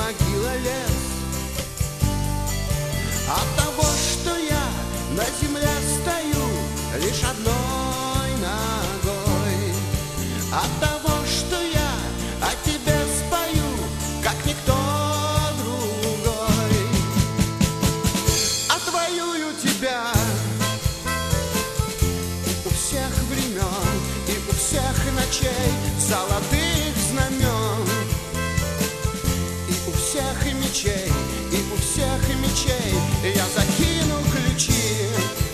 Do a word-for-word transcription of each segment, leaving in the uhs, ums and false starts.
могила лес. От того, что я на земле стою лишь одной ногой, от того, что я о тебе спою, как никто другой, отвоюю тебя и у всех времен, и у всех ночей золотых знамен, и у всех мечей, и у всех мечей я закину ключи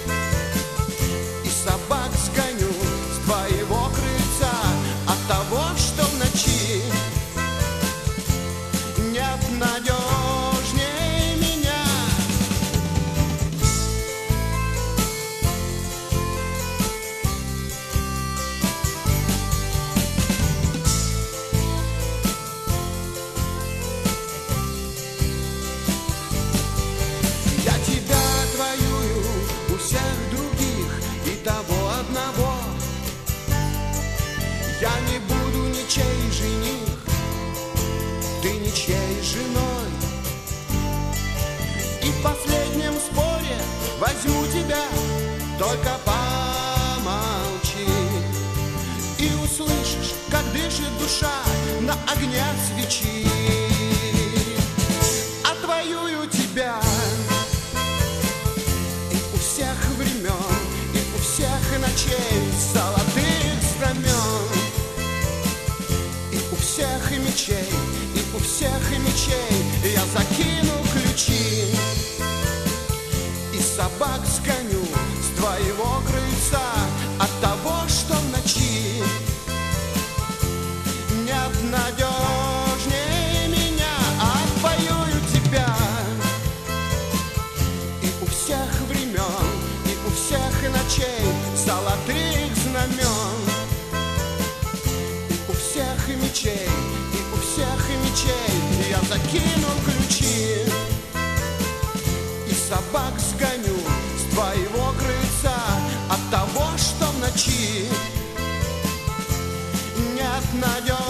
и собак сгоню с твоего крыльца от того, что в ночи нет надежней меня. Я тебя отвоюю у всех других и того одного. Я не буду ничей жених, ты ничьей женой. И в последнем споре возьму тебя, только помолчи, и услышишь, как дышит душа на огне свечи. Отвоюю тебя и у всех времен, и у всех ночей золотых знамен, и у всех мечей, и у всех мечей я закину ключи и собак сгоню с твоего крыльца от того, что в ночи нет надежнее меня. Отвоюю тебя и у всех времен, и у всех ночей золотых знамен, и у всех мечей, и у всех мечей я закину ключи и собак сгоню с твоего крыльца от того, что в ночи нет надежды.